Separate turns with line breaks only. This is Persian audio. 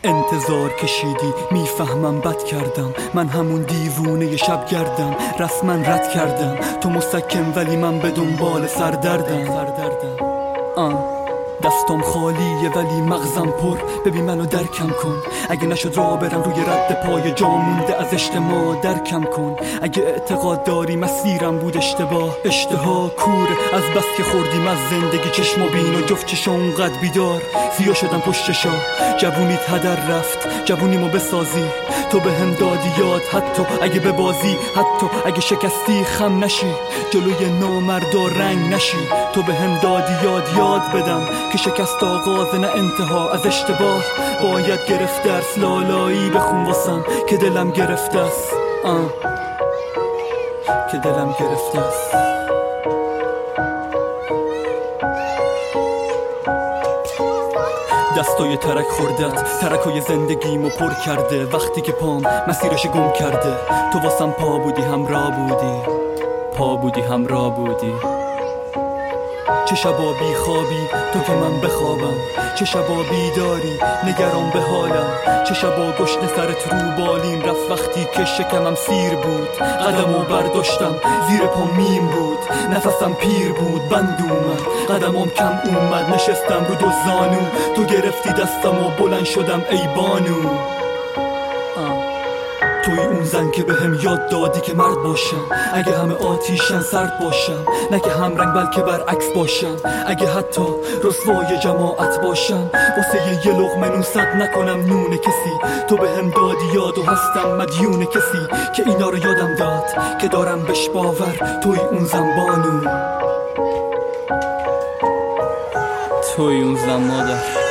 انتظار کشیدی، میفهمم بد کردم، من همون دیوونه شب گردم، رسما رد کردم، تو مسکن ولی من به دنبال سردردم. دستم خالیه ولی مغزم پر، ببین منو درکم کن، اگه نشد راه برم روی رد پای جا مونده از اجتماع درکم کن، اگه اعتقاد داری مسیرم بود اشتباه، اشتها کوره از بس که خوردیم از زندگی چشم و بین و جفت چشم اونقدر بیدار، زیا شدم پشت شا، جوونیت هدر رفت، جوونیمو بسازی، تو به هم دادی یاد، حتی اگه به بازی، حتی اگه شکستی خم نشی، جلوی نامردا رنگ نشی، تو به هم دادی یاد بدم که شکست آغاز نه انتها، از اشتباه باید گرفت درس، لالایی بخون واسم که دلم گرفته است، که دلم گرفته است. دستای ترک خوردت، ترکای زندگیمو پر کرده، وقتی که پام مسیرش گم کرده، تو واسم پا بودی همراه بودی، پا بودی همراه بودی. چه شبا بی خوابی تو که من بخوابم، چه شبا بیداری نگران به حالم، چه شبا گشنه سرت رو بالین رفت وقتی که شکمم سیر بود، قدمو برداشتم زیر پا میم بود، نفسم پیر بود بند اومد، قدمم کم اومد، نشستم رو دو زانو، تو گرفتی دستم و بلند شدم ای بانو. توی اون زن که بهم یاد دادی که مرد باشم، اگه همه آتیشن سرد باشم، نه که هم رنگ بلکه برعکس باشم، اگه حتی رسوای جماعت باشم، واسه یه لقمه نوست نکنم نون کسی، تو بهم دادی یاد و هستم مدیون کسی که اینا رو یادم داد که دارم بهش باور، توی اون زن بانو، توی اون زن مادر.